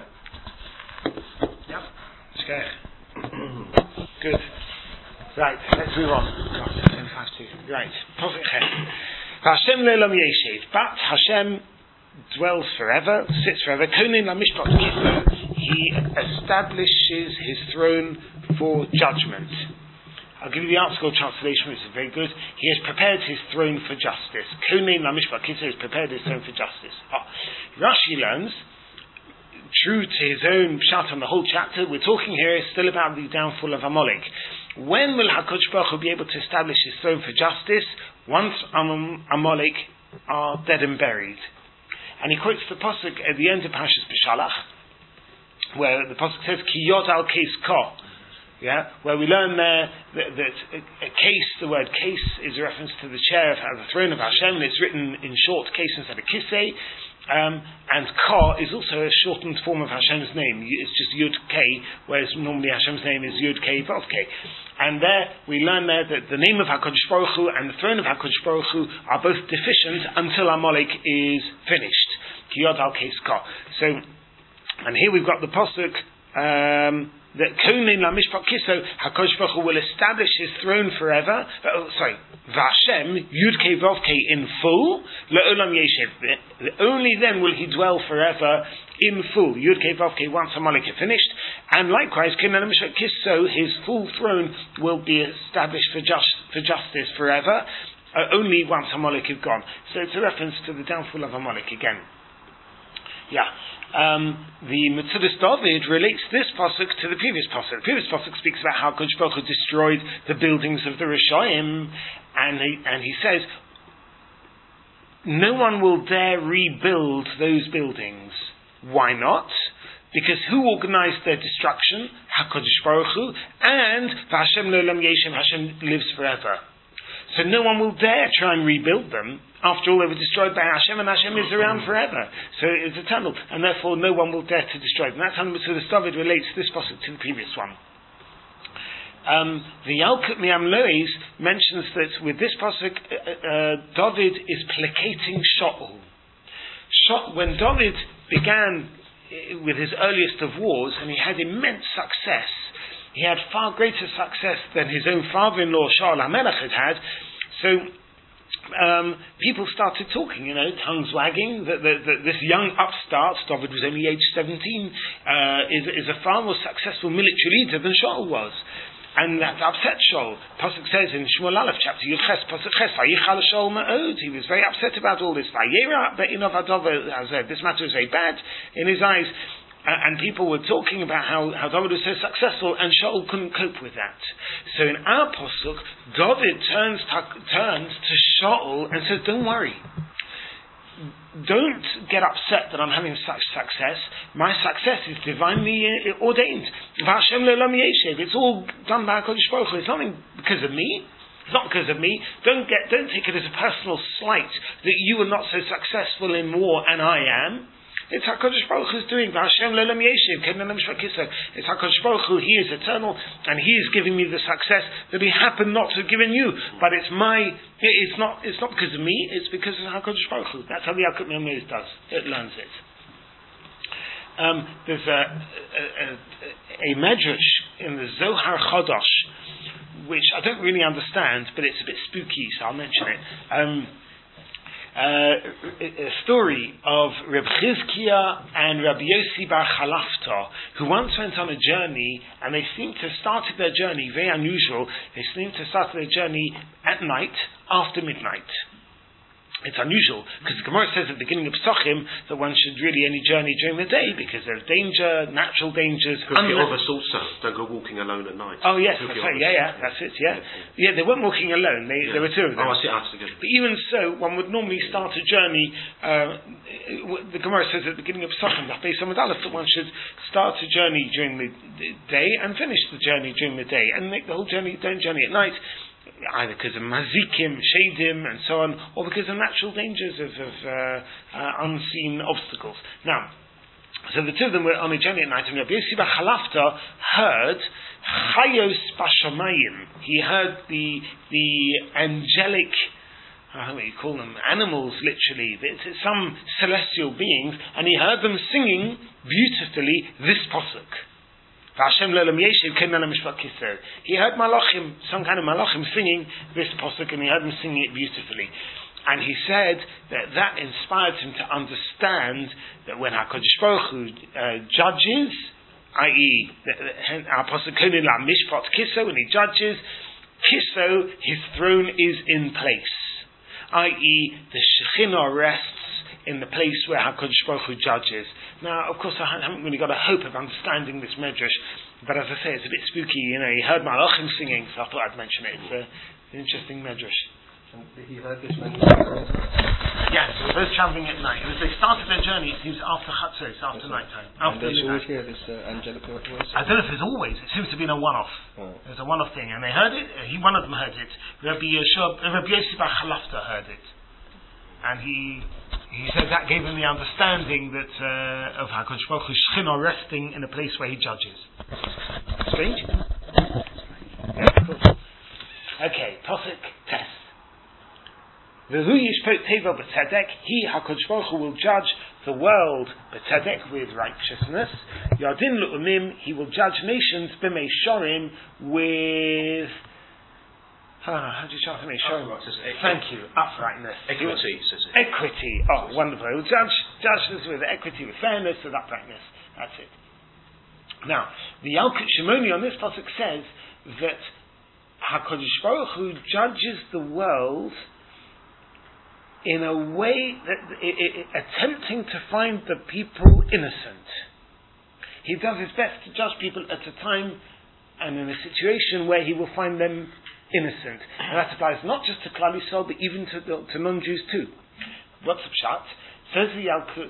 Scary. Good. Right, let's move on. Right. Hashem le'olam yeshiv, but Hashem dwells forever, sits forever. Konin lamishpat kiso, he establishes his throne for judgment. I'll give you the article translation, which is very good. He has prepared his throne for justice. Konin lamishpat kiso has prepared his throne for justice. Rashi learns, true to his own pshat on the whole chapter, we're talking here still about the downfall of Amalek. When will HaKadosh Baruch Hu be able to establish his throne for justice? Once Amalek are dead and buried. And he quotes the pasuk at the end of Parashas Beshalach, where the pasuk says, Ki yod al case ka. Yeah, where we learn there that a case, the word case is a reference to the chair of the throne of Hashem, and it's written in short case instead of kisei. And Ka is also a shortened form of Hashem's name. It's just Yud K, whereas normally Hashem's name is Yud K Vav K. And there we learn there that the name of HaKadosh Baruch Hu and the throne of HaKadosh Baruch Hu are both deficient until Amalek is finished. Ki Yod Al Kes Ka. So, and here we've got the pasuk that Konin LaMishpat Kiso, HaKadosh Baruch Hu will establish his throne forever. Vashem, Yud Kei Vav Kei in full, Le'olam Yeshev. Only then will he dwell forever in full. Yud Kei Vav Kei, once Amalek is finished. And likewise, Konin LaMishpat Kiso, his full throne will be established for justice forever, only once Amalek is gone. So it's a reference to the downfall of Amalek again. Yeah. The Metzudas David relates this pasuk to the previous pasuk. The previous pasuk speaks about how Kodesh Baruch Hu destroyed the buildings of the Rishoyim, and he says, no one will dare rebuild those buildings. Why not? Because who organized their destruction? HaKadosh Baruch Hu, and Hashem Le'olam Yeshem, Hashem lives forever. So no one will dare try and rebuild them. After all, they were destroyed by Hashem, and Hashem is around forever. So it's eternal, and therefore no one will dare to destroy them. That's how the Metzudas David relates this pasuk to the previous one. The Yalkut Mi'amlois mentions that with this pasuk, David is placating Shaul. When David began with his earliest of wars, and he had immense success, he had far greater success than his own father-in-law Shaul HaMelech had had. So people started talking, tongues wagging, that this young upstart, David was only aged 17, is a far more successful military leader than Shaul was. And that upset Shaul. Pasuk says in Shmuel Aleph, chapter Yuches, Pasuk Ches, Vayichal Shaul Ma'od. He was very upset about all this. This matter is very bad in his eyes. And people were talking about how David was so successful, and Shaul couldn't cope with that. So in our pasuk, David turns to Shaul and says, "Don't worry. Don't get upset that I'm having such success. My success is divinely ordained. Vashem le'olam yeshev. It's all done by HaKadosh Baruch Hu. It's nothing because of me. It's not because of me. Don't take it as a personal slight that you are not so successful in war and I am. It's HaKadosh Baruch Hu is doing. Hashem le'olam yeshiv. It's HaKadosh Baruch Hu. He is eternal, and He is giving me the success that He happened not to have given you. But it's not because of me. It's because of HaKadosh Baruch Hu. That's how the Yalkut Mi'amlois does. It learns it. There's a medrash in the Zohar Chodosh, which I don't really understand, but it's a bit spooky, so I'll mention it. A story of Reb Chizkiah and Rabbi Yossi Bar Chalafta, who once went on a journey, and they seemed to have started their journey, very unusual, they seemed to have started their journey at night, after midnight. It's unusual, because the Gemara says at the beginning of Pesachim that one should really only journey during the day, because there's danger, natural dangers. Because the others also don't go walking alone at night. Oh yes, that's right. Yeah, that's it. Yeah, they weren't walking alone. There were two of them. Oh, I see. Together. But even so, one would normally start a journey. The Gemara says at the beginning of Pesachim, that one should start a journey during the day and finish the journey during the day, and make the whole journey. Don't journey at night. either because of mazikim, shadim, and so on, or because of natural dangers of unseen obstacles. Now, so the two of them were on a journey at night, and Rabbi Yossi bar Chalafta heard chayos bashamayim. He heard the angelic, I don't know what you call them, animals, literally. It's some celestial beings, and he heard them singing beautifully this pasuk. He heard malachim, some kind of malachim singing this pasuk, and he heard them singing it beautifully. And he said that inspired him to understand that when HaKadosh Baruch Hu judges, i.e., our pasuk mishpat kiso, when he judges, kiso, his throne is in place, i.e., the Shekhinah rests in the place where HaKadosh Baruch Hu judges. Now, of course, I haven't really got a hope of understanding this medrash, but as I say, it's a bit spooky. He heard malachim singing, so I thought I'd mention it. It's an interesting medrash. And he heard this when Yes, those travelling at night. And as they started their journey, it seems after Chatzos, after night time. After they always hear this angelic voice? I don't know if it's always. It seems to be a one-off. Oh. It's a one-off thing. And they heard it. One of them heard it. Rabbi Yossi bar Chalafta heard it. And he said that gave him the understanding that of HaKadosh Baruch Hu Shekhinah resting in a place where he judges. Strange? Yeah, cool. Okay, Pasuk test. V'hu yishpot teva b'tzedek, he HaKadosh Baruch Hu will judge the world b'tzedek, with righteousness. Yadin l'umim, he will judge nations b'mei shorim, with how do you shout to me? Thank you. Uprightness. Equity, says it. Equity. Oh, wonderful. He will judge this with equity, with fairness, with uprightness. That's it. Now, the Yalkut Shimoni on this pasuk says that HaKadosh Baruch Hu judges the world in a way that attempting to find the people innocent. He does his best to judge people at a time and in a situation where he will find them innocent. And that applies not just to Klal Yisrael, but even to non-Jews too. What's the pshat? Says the Yalkut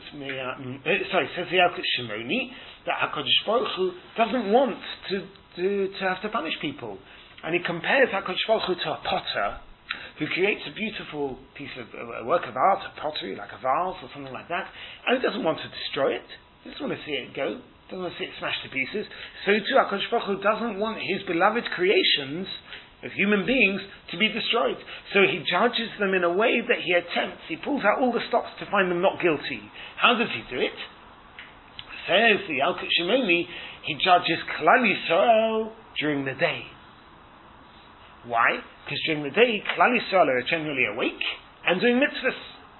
Shimoni that HaKadosh Baruch Hu doesn't want to have to punish people. And he compares HaKadosh Baruch Hu to a potter who creates a beautiful piece of a work of art, a pottery, like a vase or something like that, and he doesn't want to destroy it. He doesn't want to see it go. Doesn't want to see it smashed to pieces. So too, HaKadosh Baruch Hu doesn't want his beloved creations of human beings to be destroyed. So he judges them in a way that he he pulls out all the stops to find them not guilty. How does he do it? Says the Yalkut Shimoni, he judges Klal Yisrael during the day. Why? Because during the day, Klal Yisrael are generally awake and doing mitzvahs.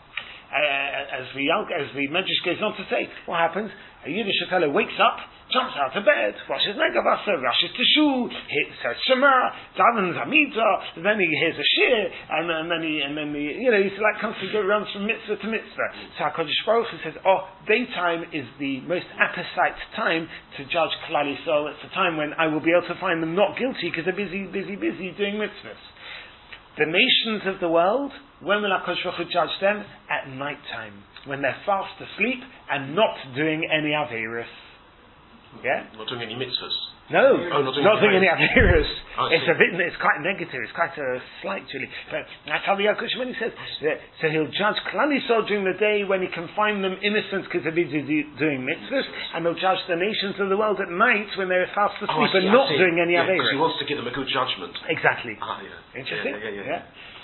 As the Medrash goes on to say, what happens? A Yiddish fellow wakes up, jumps out of bed, washes Negavasa, rushes to shul, says Shema, davens Hamida, then he hears a shir, and then he's like constantly runs from mitzvah to mitzvah. So HaKadosh Baruch Hu says, daytime is the most apposite time to judge Klal Yisrael. It's the time when I will be able to find them not guilty because they're busy doing mitzvahs. The nations of the world, when will HaKadosh Baruch Hu judge them? At night time, when they're fast asleep and not doing any aveirus. Yeah? Not doing any mitzvahs. No, not doing any aveirus. It's quite negative. It's quite a slight, really. But that's how the Yalkut Shimoni says. So he'll judge Klal Yisrael during the day when he can find them innocent because they're busy doing mitzvahs, and he'll judge the nations of the world at night when they're fast asleep and not doing any aveirus. Because he wants to give them a good judgment. Exactly. Yeah. Interesting. Yeah.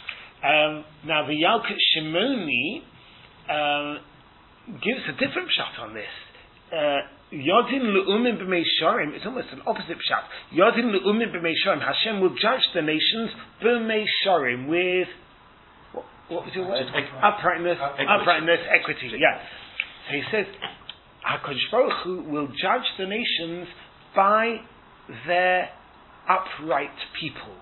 Now the Yalkut Shimoni gives a different pshat on this. Yodin le'umim b'mei shorim, it's almost an opposite pshat. Yodin le'umim b'mei shorim, Hashem will judge the nations b'mei shorim, with what was your word? Uprightness, equity. Yeah. So he says, HaKadosh Baruch Hu will judge the nations by their upright people.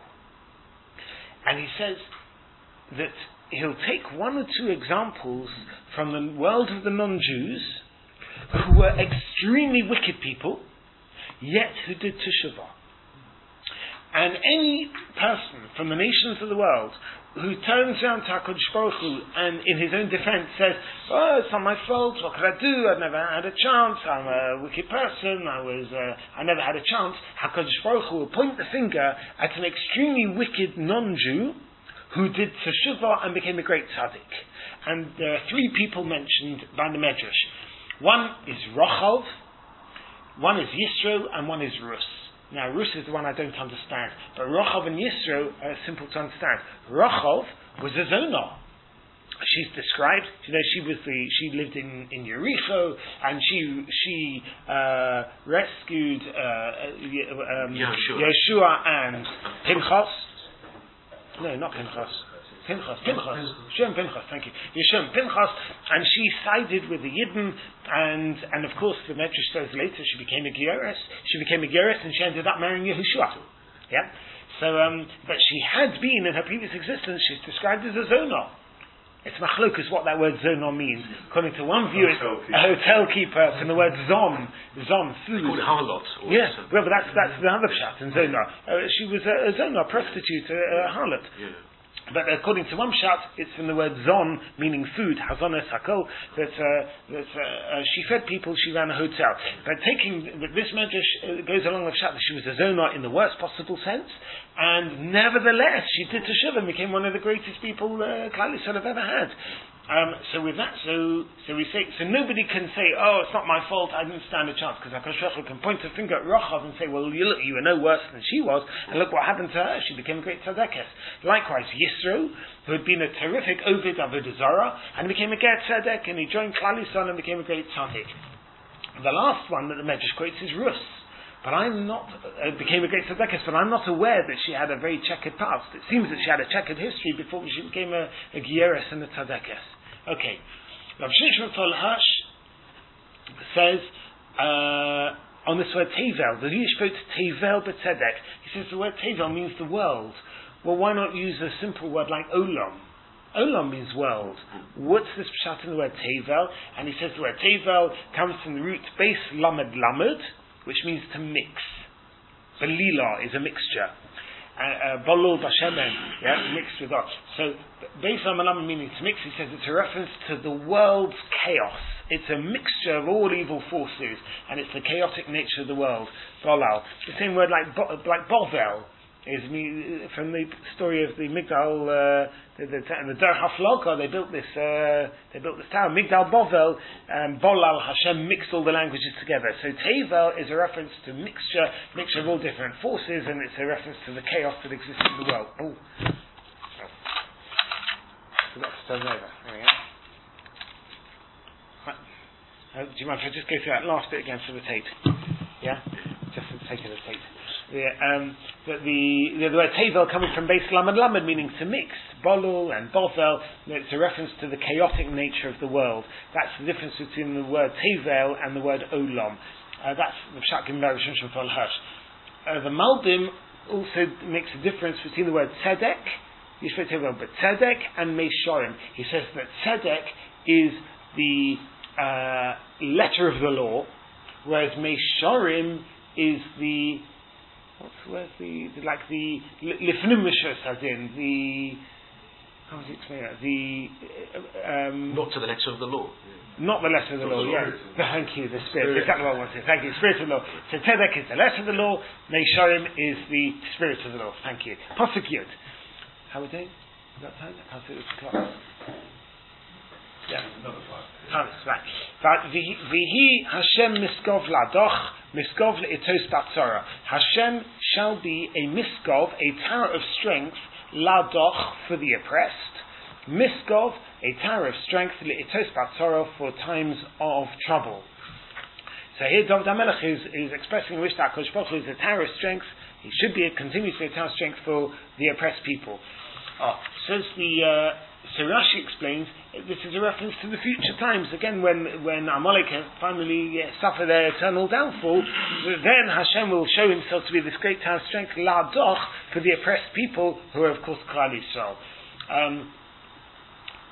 And he says that he'll take one or two examples from the world of the non-Jews who were extremely wicked people, yet who did teshuvah. And any person from the nations of the world who turns around to HaKadosh Baruch Hu and in his own defense says, oh, it's not my fault, what could I do, I've never had a chance, I'm a wicked person, I never had a chance, HaKadosh Baruch Hu will point the finger at an extremely wicked non-Jew who did teshuvah and became a great tzaddik. And there are three people mentioned by the Medrash. One is Rochov, one is Yisro, and one is Rus. Now, Rus is the one I don't understand, but Rochov and Yisro are simple to understand. Rochov was a Zonah. She's described, she lived in Yericho, and she rescued Yeshua and Pinchas. No, not Pinchas. Shem Pinchas, thank you. Yeshem Pinchas, and she sided with the Yidden, and of course the Medrash says later she became a Geras. And she ended up marrying Yehoshua. Yeah? So, but she had been, in her previous existence, she's described as a Zonah. It's machlokas what that word Zonah means. According to one view, it's a hotel keeper, from the word Zom, food. They call it harlot. Yeah, well, but that's the other pshat in Zonah. She was a Zonah, a prostitute, a harlot. Yeah. But according to one pshat, it's from the word zon, meaning food, hazones hakol, that she fed people, she ran a hotel. But this medrash goes along with pshat that she was a zonah in the worst possible sense, and nevertheless, she did teshuvah and became one of the greatest people Klal Yisrael have ever had. So with that, so we say, so nobody can say, oh, it's not my fault, I didn't stand a chance, because HaKadosh Baruch Hu can point a finger at Rochav and say, well, you were no worse than she was, and look what happened to her, she became a great tzaddikas. Likewise, Yisro, who had been a terrific Ovid Avodah Zarah, and became a Ger Tzedek, and he joined Klal Yisrael and became a great tzaddik. The last one that the Medrash quotes is Rus. But became a great tzedekah, but I'm not aware that she had a very checkered past. It seems that she had a checkered history before she became a Gieres and a tzedekah. Okay. Rav Shimshon Tol Hirsch says, on this word Tevel, the Yishpot Tevel B'tzedek, he says the word Tevel means the world. Well, why not use a simple word like Olam? Olam means world. What's this pshat in the word Tevel? And he says the word Tevel comes from the root Beis Lamed Lamed, which means to mix. Belila is a mixture. Bolul Bashemen, mixed with us. So, Beis Lamed Lamed meaning to mix, he says it's a reference to the world's chaos. It's a mixture of all evil forces, and it's the chaotic nature of the world. Bolal. The same word like Bovel is from the story of the Migdal, the Der Hafloka. They built this town, Migdal Bovel, and Bolal Hashem mixed all the languages together. So Tevel is a reference to mixture of all different forces, and it's a reference to the chaos that exists in the world. Forgot to turn over. There we go. Do you mind if I just go through that last bit again for the tape? Yeah, just for the sake of the tape. The word Tevel coming from Beis Lamed Lamed meaning to mix. Bolul and Bovel, it's a reference to the chaotic nature of the world. That's the difference between the word Tevel and the word Olam. That's the pshat given by Rav Shimshon Tol Hirsch. The Malbim also makes a difference between the word Tzedek, Yishpot Tevel, but Tzedek and Meishorim. He says that Tzedek is the letter of the law, whereas Meishorim is the lifnim mishus, as in the, how would you explain that? Not to the letter of the law. Not the letter of the law, yeah. Thank you, the spirit. Exactly what I want to say. Thank you, spirit of the law. So Tzedek is the letter of the law, Meishorim is the spirit of the law. Thank you. Pasuk Yud. How are we doing? Is that time? I can't see the clock. Yeah. Another 5. Right. But Vihi Hashem miskov ladoch, miskov leitos batzara. Hashem shall be a miskov, a tower of strength, ladoch, for the oppressed. Miskov, a tower of strength, leitos batzara, for times of trouble. So here David HaMelech is expressing wish that HaKadosh Baruch Hu is a tower of strength. He should be continuously a tower of strength for the oppressed people. So Rashi explains this is a reference to the future times. Again, when Amalek finally suffer their eternal downfall, then Hashem will show himself to be this great tower of strength, La'adoch, for the oppressed people, who are of course Klal Yisrael.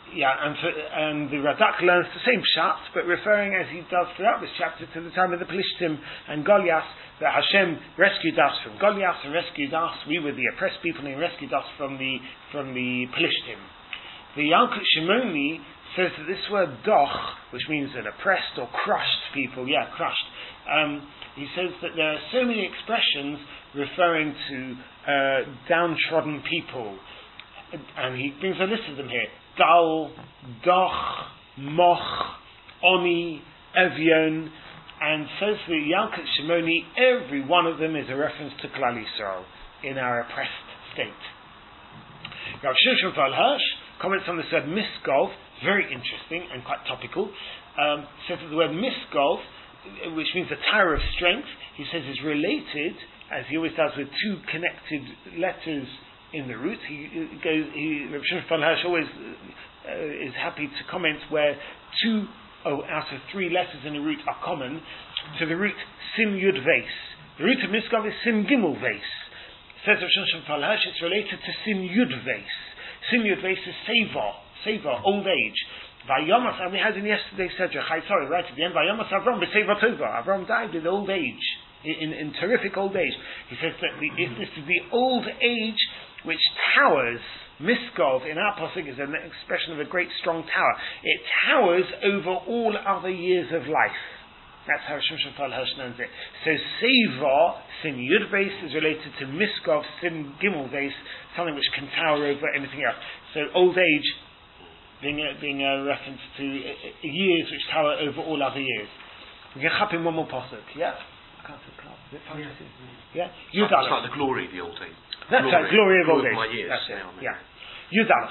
and the Radak learns the same pshat, but referring as he does throughout this chapter to the time of the Pelishtim and Goliath, that Hashem rescued us from Goliath and rescued us. We were the oppressed people and he rescued us from the Pelishtim. The Yalkut Shimoni says that this word doch, which means an oppressed or crushed people, crushed. He says that there are so many expressions referring to downtrodden people, and he brings a list of them here: Dal, Doch, Moch, Oni, Evion, and says the Yalkut Shimoni, every one of them is a reference to Klal Yisrael in our oppressed state. Rav Shimshon Val Hirsch comments on this word Miskov, very interesting and quite topical. Says that the word Miskov, which means the Tower of Strength, he says is related, as he always does, with two connected letters in the root. Rav Shimshon Val Hirsch always is happy to comment where two out of three letters in the root are common to the root Sim Yud Veis. The root of Miskov is Sim Gimel Veis. Says Rav Shimshon Val Hirsch, it's related to Sim Yud Veis. Sim Yud Veis is Seva, old age. Vayomas, and we had in yesterday's Sedra, right at the end, Vayomas Avram b'Seva Tova. Avram died in old age, in terrific old age. He says that this is the old age which towers. Miskov in our pasuk is an expression of a great strong tower. It towers over all other years of life. That's how Shimshon Val Hirsch learns it. So Seva, Sim Yud Veis, is related to Miskov, Sim Gimel Veis, something which can tower over anything else. So old age being a reference to years which tower over all other years. We can chap in one more pasuk. Yeah? I can't see the cloud. Is it fine? Yeah? It's like the glory of the old age. That's right, glory of old age. My years. That's it. Yeah. Yudalas.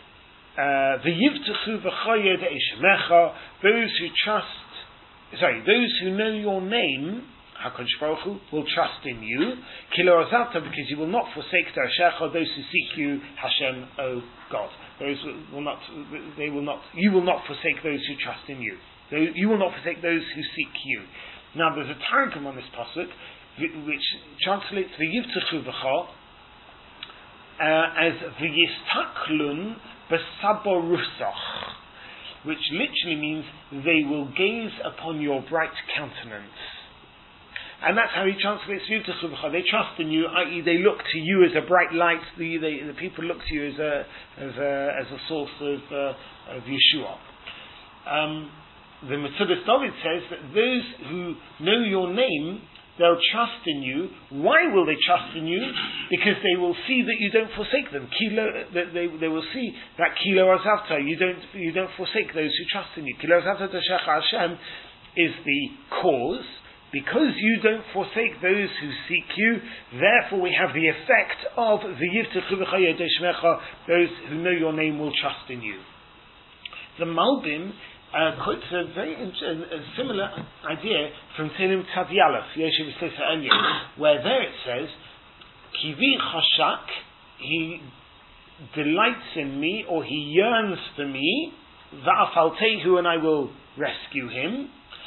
V'yivtuchu v'chayed eishmecha, those who know your name, HaKadosh Baruch Hu, will trust in you. Kilo azata, because you will not forsake Darashecha, those who seek you, Hashem, O God. You will not forsake those who trust in you. You will not forsake those who seek you. Now there's a targum on this pasuk, which translates v'yivtuchu v'cha as v'yistaklun b'saborusach, which literally means they will gaze upon your bright countenance. And that's how he translates v'yivtuchu v'cha. They trust in you, i.e. they look to you as a bright light. The people look to you as a source of Yeshua. The Metzudas David says that those who know your name, they'll trust in you. Why will they trust in you? Because they will see that you don't forsake them. They will see that Kilo Azavta, you don't forsake those who trust in you. Kilo Azavta Tashecha Hashem is the cause. Because you don't forsake those who seek you, therefore we have the effect of the Yivtechu v'chayed Shmecha, those who know your name will trust in you. The Malbim quotes a very similar idea from Tehillim Tzad Yalef, Yeshiv Shlisa Elyon, where there it says, Kivi Chashak, he delights in me, or he yearns for me, Va'afaltehu, and I will rescue him,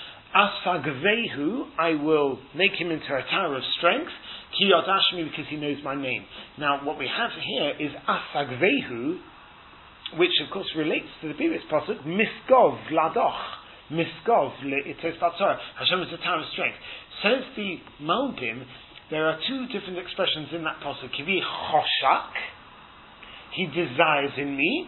Asagvehu, I will make him into a tower of strength, Ki Yodashmi, because he knows my name. Now what we have here is Asagvehu, which of course relates to the previous pasuk, Miskov Ladoch, Miskov Leitos Batzora. Hashem is the tower of strength. Says the Malbim, there are two different expressions in that pasuk. Kivi Choshak, he desires in me,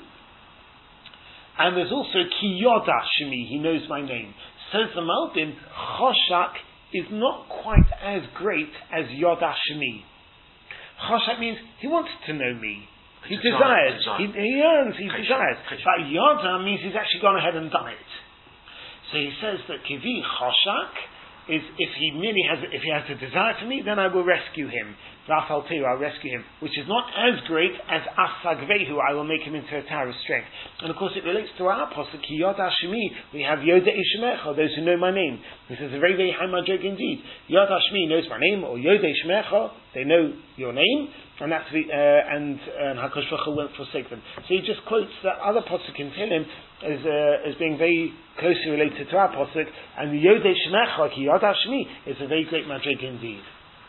and there's also Ki Yodashmi, he knows my name. Says the Malbim, Choshak is not quite as great as Yodashmi. Choshak means he wants to know me. He desires. He yearns. He desires. But Yoda means he's actually gone ahead and done it. So he says that Kivi Choshak is if he has a desire for me, then I will rescue him. V'afaltehu, I'll rescue him, which is not as great as Asagvehu, I will make him into a tower of strength. And of course it relates to our apostle, Ki Yoda Shemi, we have Yoda Ishmecha, those who know my name. This is a very, very high madrig indeed. Yoda Shemi knows my name, or Yoda Ishmecha, they know your name, and that's and HaKadosh Baruch Hu won't forsake them. So he just quotes that other pasuk in Tehillim as being very closely related to our pasuk, and the Yoda Ishmecha, Ki Yoda Shemi, is a very great madrig indeed.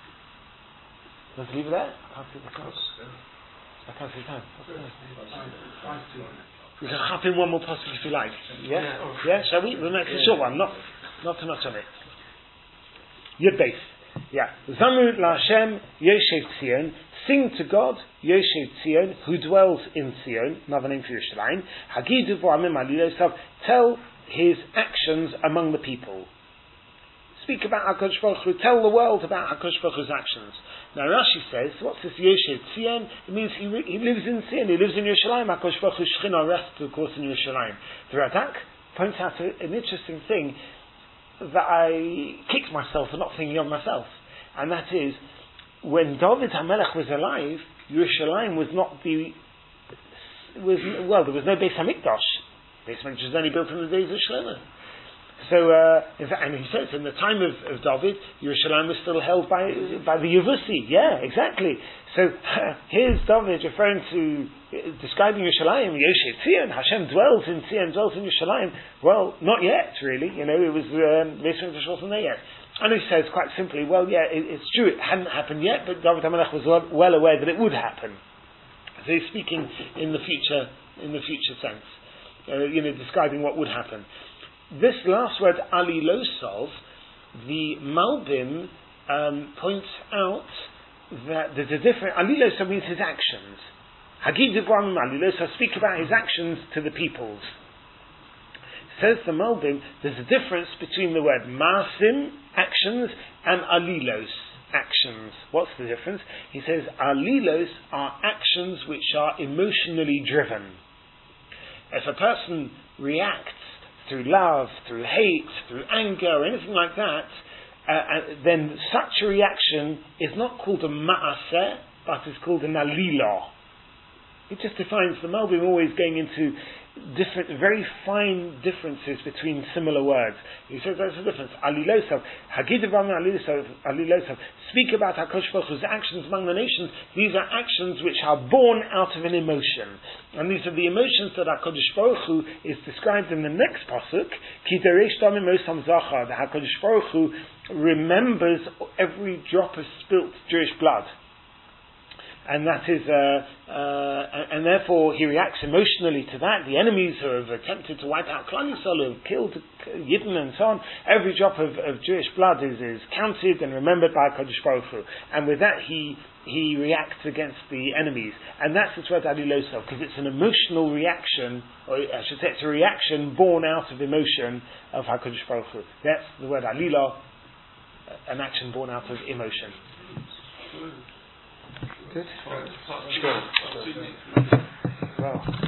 Let's leave it there. I can't see the clock. I can't see time. We can hop in one more pasuk if you like. Yeah? Yeah? Shall we? We'll make it a short one, not too much of it. Yud Beis. Yeah. Zamu la Hashem Yoshev Tzion. Sing to God, Yoshev Tzion, who dwells in Tzion, another name for Yerushalayim. Hagidu v'amim alilosav. Tell his actions among the people. Speak about HaKadosh Baruch Hu. Tell the world about HaKadosh Baruch Hu's actions. Now Rashi says, what's this Yoshev Tzion? It means he lives in Tzion, he lives in Yerushalayim. HaKadosh Baruch Hu's Shechina rests, of course, in Yerushalayim. The Radak points out an interesting thing that I kicked myself for not thinking of myself. And that is, when David HaMelech was alive, Yerushalayim was not there was no Beis HaMikdash. Beis HaMikdash was only built in the days of Shlomo. So, in fact, and he says, in the time of David, Yerushalayim was still held by the Yevusi. Yeah, exactly. So, here's David referring to, describing Yerushalayim, Yoshev Tzion, Hashem dwells in Tzion, dwells in Yerushalayim. Well, not yet, really. It was, Beis HaMikdash wasn't there yet. And he says quite simply, well, yeah, it's true, it hadn't happened yet, but David HaMelech was well aware that it would happen. So he's speaking in the future sense, describing what would happen. This last word, alilosov, the Malbim points out that there's a different. Alilosov means his actions. Hagid Devarim alilosov, speak about his actions to the peoples. Says the Malbim, there's a difference between the word masim, actions, and alilos, actions. What's the difference? He says alilos are actions which are emotionally driven. If a person reacts through love, through hate, through anger, or anything like that, then such a reaction is not called a ma'aseh, but is called an alila. It just defines the Malbim always going into different, very fine differences between similar words. He says that's the difference. Alilosov, Hagidavam alilosov. Speak about HaKadosh Baruch Hu's actions among the nations. These are actions which are born out of an emotion. And these are the emotions that HaKadosh Baruch Hu is described in the next pasuk. Ki deresh damim osam zachar. The HaKadosh Baruch Hu remembers every drop of spilt Jewish blood. And that is, and therefore he reacts emotionally to that. The enemies who have attempted to wipe out Klal Yisrael, who have killed Yidden and so on, every drop of Jewish blood is counted and remembered by HaKadosh Baruch Hu. And with that he reacts against the enemies. And that's the word alilosov, because it's an emotional reaction, or I should say it's a reaction born out of emotion of HaKadosh Baruch Hu. That's the word alila, an action born out of emotion. Good. Sure. Well.